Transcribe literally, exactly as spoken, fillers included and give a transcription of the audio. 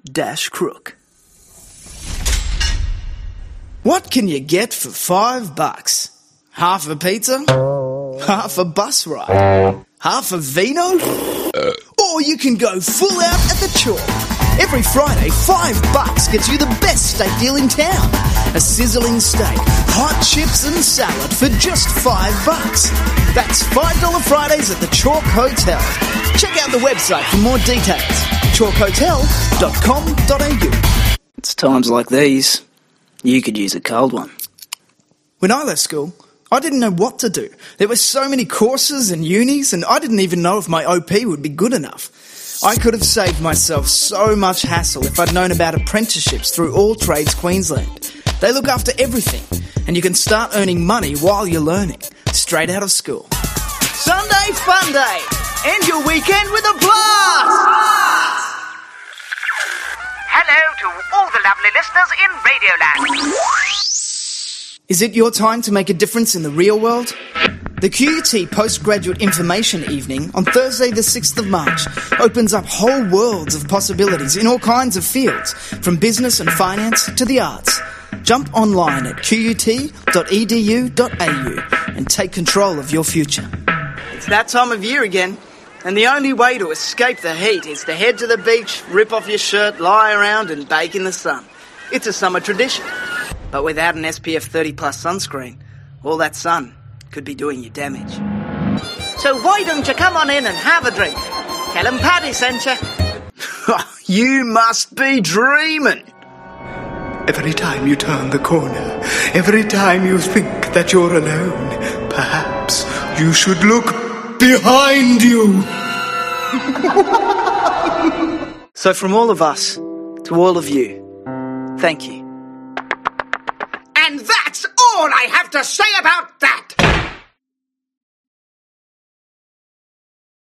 dash crook. What can you get for five bucks? Half a pizza? Half a bus ride? Half a vino? Or you can go full out at the Chalk. Every Friday, five bucks gets you the best steak deal in town. A sizzling steak, hot chips and salad for just five bucks. That's five dollar Fridays at the Chalk Hotel. Check out the website for more details. chalk hotel dot com dot a u. It's times like these, you could use a cold one. When I left school, I didn't know what to do. There were so many courses and unis, and I didn't even know if my O P would be good enough. I could have saved myself so much hassle if I'd known about apprenticeships through All Trades Queensland. They look after everything, and you can start earning money while you're learning, straight out of school. Sunday Fun Day! End your weekend with a blast! Hello to all the lovely listeners in Radioland. Is it your time to make a difference in the real world? The Q U T Postgraduate Information Evening on Thursday the sixth of March opens up whole worlds of possibilities in all kinds of fields, from business and finance to the arts. Jump online at q u t dot e d u dot a u and take control of your future. It's that time of year again, and the only way to escape the heat is to head to the beach, rip off your shirt, lie around and bake in the sun. It's a summer tradition, but without an S P F thirty plus sunscreen, all that sun could be doing you damage. So why don't you come on in and have a drink? Tell them Paddy sent you. You must be dreaming. Every time you turn the corner, every time you think that you're alone, perhaps you should look behind you. So from all of us to all of you, thank you. And that's all I have to say about that.